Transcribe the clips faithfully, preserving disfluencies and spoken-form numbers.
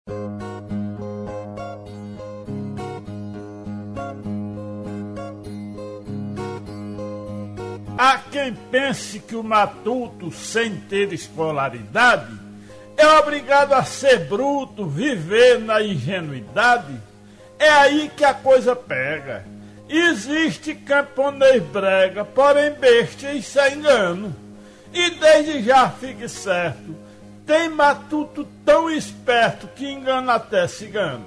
Há quem pense que o matuto, sem ter escolaridade, é obrigado a ser bruto, viver na ingenuidade. É aí que a coisa pega. Existe camponês brega, porém besta e sem engano. E desde já fique certo, tem matuto tão esperto que engana até cigano.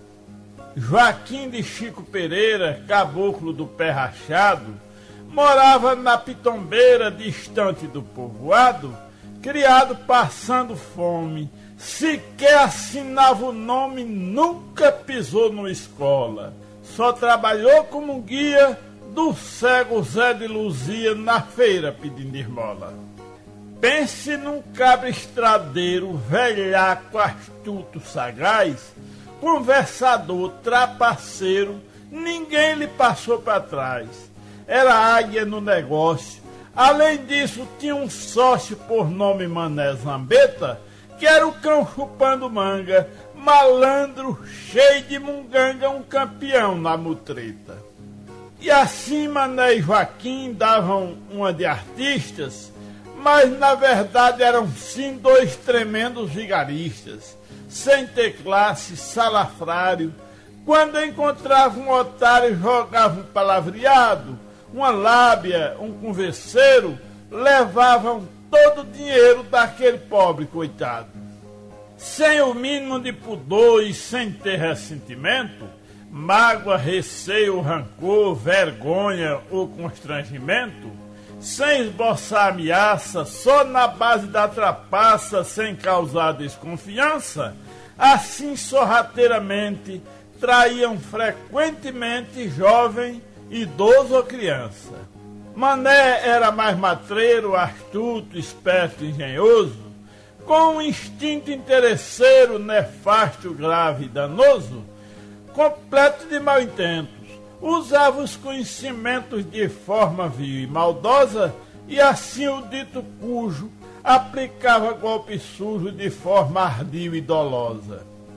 Joaquim de Chico Pereira, caboclo do pé rachado, morava na pitombeira distante do povoado, criado passando fome, sequer assinava o nome, nunca pisou numa escola, só trabalhou como guia do cego Zé de Luzia na feira pedindo esmola. Pense num cabra estradeiro, velhaco, astuto, sagaz, conversador, trapaceiro, ninguém lhe passou para trás. Era águia no negócio. Além disso, tinha um sócio por nome Mané Zambeta, que era o cão chupando manga, malandro, cheio de munganga, um campeão na mutreta. E assim Mané e Joaquim davam uma de artistas, mas na verdade eram sim dois tremendos vigaristas, sem ter classe, salafrário. Quando encontravam um otário, jogavam um palavreado, uma lábia, um converseiro, levavam todo o dinheiro daquele pobre coitado. Sem o mínimo de pudor e sem ter ressentimento, mágoa, receio, rancor, vergonha ou constrangimento, sem esboçar ameaça, só na base da trapaça, sem causar desconfiança, assim sorrateiramente traíam frequentemente jovem, idoso ou criança. Mané era mais matreiro, astuto, esperto e engenhoso, com um instinto interesseiro, nefasto, grave e danoso, completo de mal intentos. Usava os conhecimentos de forma vil e maldosa, e assim o dito cujo aplicava golpe sujo de forma ardil e dolosa.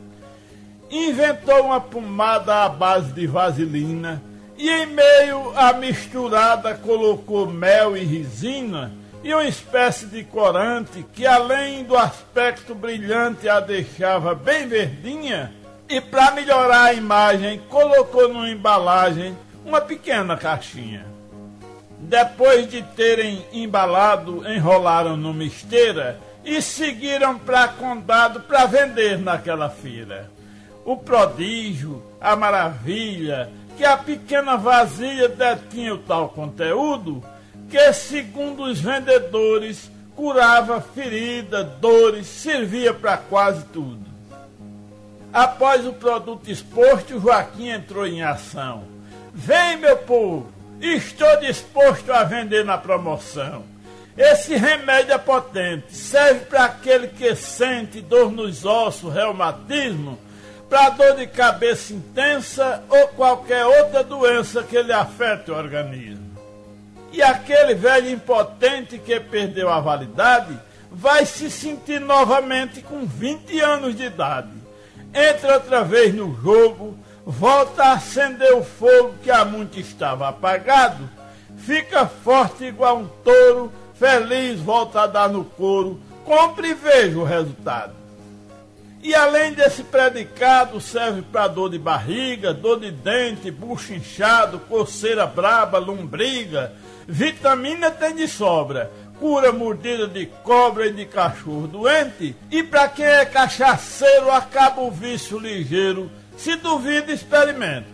Inventou uma pomada à base de vaselina, e em meio à misturada colocou mel e resina e uma espécie de corante que, além do aspecto brilhante, a deixava bem verdinha, e para melhorar a imagem colocou numa embalagem uma pequena caixinha. Depois de terem embalado, enrolaram numa esteira e seguiram para Condado para vender naquela feira. O prodígio, a maravilha, que a pequena vasilha detinha o tal conteúdo, que, segundo os vendedores, curava ferida, dores, servia para quase tudo. Após o produto exposto, Joaquim entrou em ação. Vem, meu povo, estou disposto a vender na promoção. Esse remédio é potente, serve para aquele que sente dor nos ossos, reumatismo, para dor de cabeça intensa ou qualquer outra doença que lhe afete o organismo. E aquele velho impotente que perdeu a validade vai se sentir novamente com vinte anos de idade. Entra outra vez no jogo, volta a acender o fogo que há muito estava apagado, fica forte igual um touro, feliz, volta a dar no couro, compre e veja o resultado. E além desse predicado, serve para dor de barriga, dor de dente, bucho inchado, coceira braba, lombriga. Vitamina tem de sobra, cura mordida de cobra e de cachorro doente. E para quem é cachaceiro, acaba o vício ligeiro. Se duvida, experimente.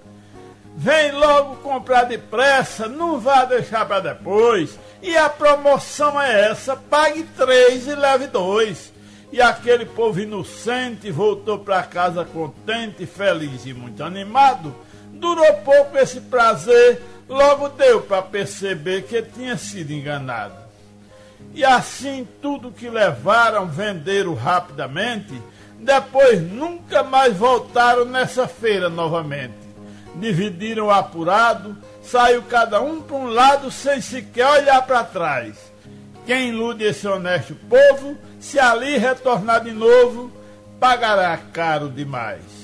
Vem logo comprar depressa, não vá deixar para depois. E a promoção é essa, pague três e leve dois. E aquele povo inocente voltou para casa contente, feliz e muito animado. Durou pouco esse prazer, logo deu para perceber que tinha sido enganado. E assim tudo que levaram venderam rapidamente, depois nunca mais voltaram nessa feira novamente. Dividiram o apurado, saiu cada um para um lado sem sequer olhar para trás. Quem ilude esse honesto povo, se ali retornar de novo, pagará caro demais.